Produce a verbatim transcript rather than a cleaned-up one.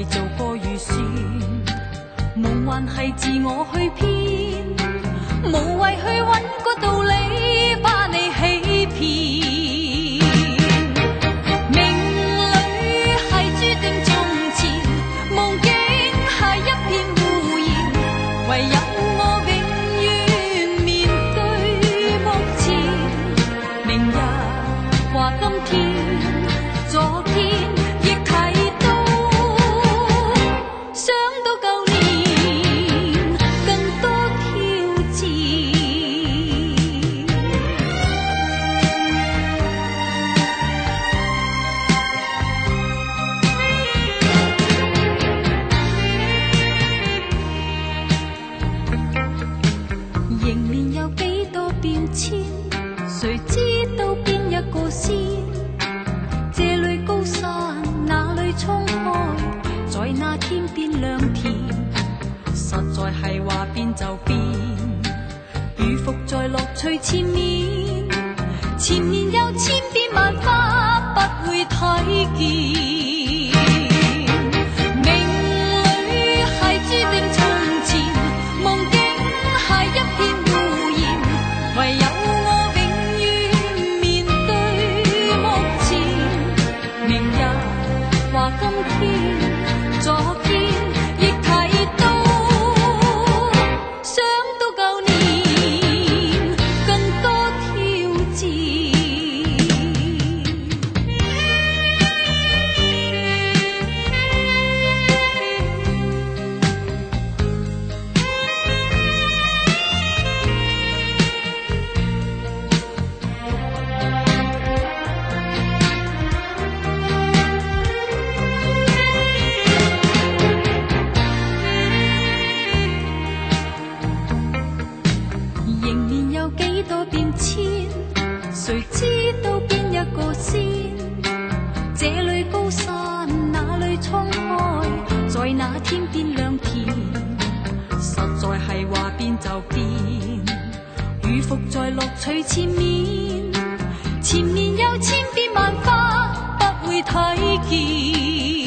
做過預算，夢幻係自我去編，無謂去揾個道理把你欺騙。命裏係注定從前，夢境係一片胡言，唯有我永遠面對目前。明日話今天，昨天亦睇到，想到舊年更多挑戰。迎面有幾多變遷，誰知道邊一個先？這裏高山，那裏衝開，在那天邊良田，實在係話變就變，如伏在樂趣前面，前面有千變萬化，不會睇見。命裏係注定從前，夢境係一片胡言，唯有我永遠面對目前。明日話今天，昨天亦睇到，想到舊年更多挑戰。迎面有幾多變遷，誰知道邊一個先？這裏高山，那裏衝開，在那天邊良田，實在係話變就變，如伏在樂趣前面，前面有千變萬化，不會睇見。